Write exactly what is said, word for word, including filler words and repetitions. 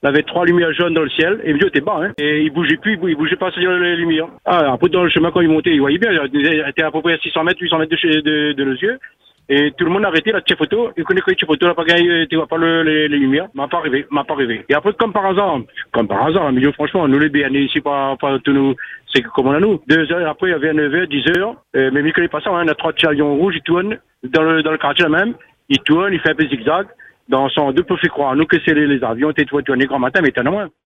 Il avait trois lumières jaunes dans le ciel, et Dieu était bas, hein. Et il bougeait plus, il bou- il bougeait pas sur les lumières. Ah, après, dans le chemin, quand il montait, il voyait bien, il était à peu près à six cents mètres, huit cents mètres de, chez, de, de nos yeux. Et tout le monde a arrêté la petite photo. Il connaît que la petite photo, là, pas gagné, tu vois pas le, les, les lumières. M'a pas arrivé, m'a pas arrivé. Et après, comme par hasard, comme par hasard, mais franchement, nous les B N ici, pas, pas tous nous, c'est comme on a nous. Deux heures après, il y avait neuf heures, dix heures. Euh, mais il connaît pas ça, hein. On a trois avions rouges, ils tournent dans le, dans le quartier là même. Il tourne, il fait un peu zigzag. Dans son deux peut faire croire, nous, que c'est les, les avions, étaient tournés grand matin, mais t'en as moins.